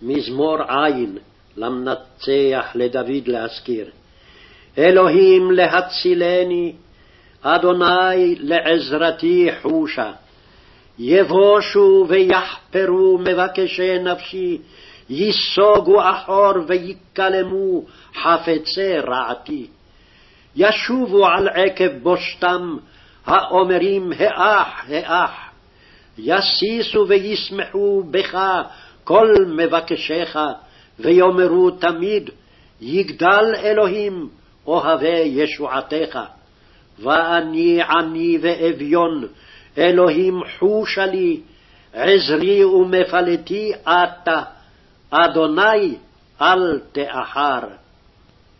מזמור עין למנצח לדוד להזכיר. אלוהים להצילני, אדוני לעזרתי חושה. יבושו ויחפרו מבקשי נפשי, ייסוגו אחור ויקלמו חפצי רעתי. ישובו על עקב בושתם, האומרים האח האח. יסיסו וישמחו בך כל מבקשיך, ויאמרו תמיד, יגדל אלוהים אוהבי ישועתך. ואני עני ואביון, אלוהים חושה לי, עזרי ומפלתי אתה, אדוני אל תאחר.